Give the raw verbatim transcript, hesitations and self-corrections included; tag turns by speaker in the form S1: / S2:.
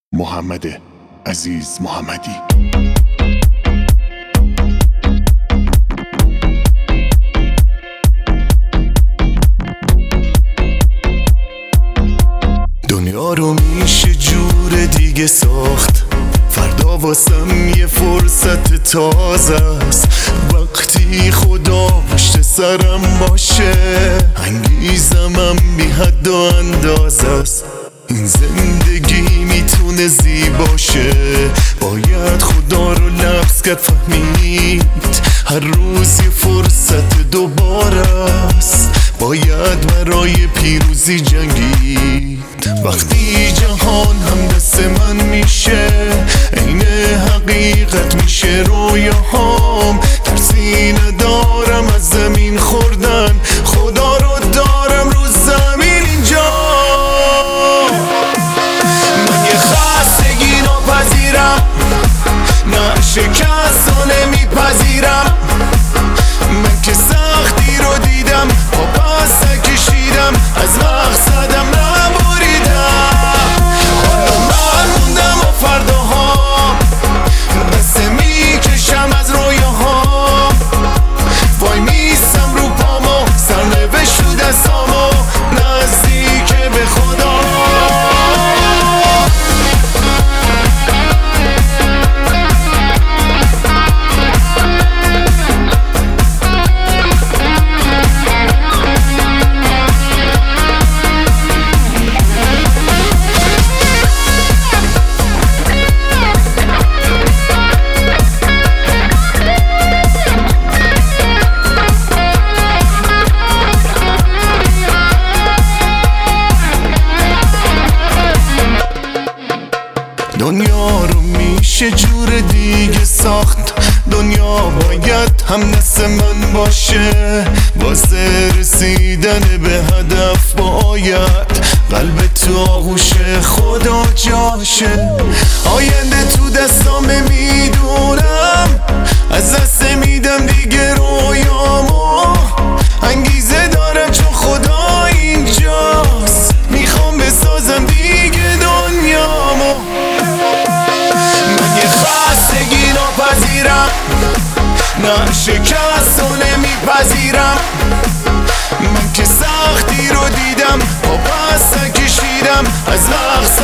S1: محمد عزیز محمدی. دنیا رو میشه جور دیگه ساخت، فردا واسم یه فرصت تازه است. وقتی خدا پشت سرم باشه انگیزمم بی حد و اندازه است. این زندگی میتونه زیباشه، باید خدا رو لمس کرد، فهمید هر روز یه فرصت دوباره است. باید برای پیروزی جنگید. وقتی جهان هم دست من میشه عین حقیقت میشه رویاهام. ترسی ندارم از زمین خوردن، خدا رو دارم رو زمین اینجا. من یه خستگی ناپذیرم، نه شکست رو نمیپذیرم. من که سختی رو دیدم با پس نکشیدم، از مقصدم نبریدم. حالا من موندم و فرداها دست میکشم از رویاها. وای میستم رو پامو، سرنوشت رو دستامو، نزدیک به خدا. دنیا رو میشه جور دیگه ساخت، دنیا باید هم نسل من باشه. واسه رسیدن به هدف باید قلب تو آغوش خدا جاشه. آینده تو دستامه میدونم، از دست میدم دیگه رویامو. انگیزه دارم چون خدا اینجاست، میخوام بسازم دیگه دنیامو. خستگی ناپذیرم، نه شکست رو نمیپذیرم. من که سختی رو دیدم با پس نکشیدم، از مقصد